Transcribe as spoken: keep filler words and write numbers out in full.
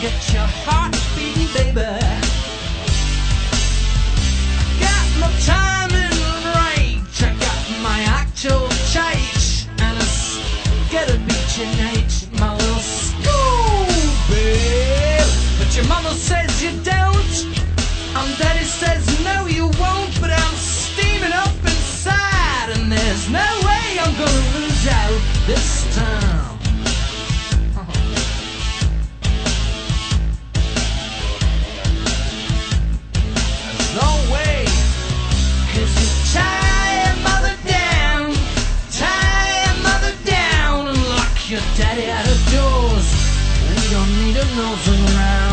get your heart beating, baby. Got my time in rage, I got my actual change, and it's gonna beat your night, my little Scooby. But your mama says you don't, and daddy says no you won't, but I'm steaming up inside, and there's no way I'm gonna lose out this time. There's no way, 'cause you tie your mother down, tie your mother down, and lock your daddy out of doors. We don't need a nosing around.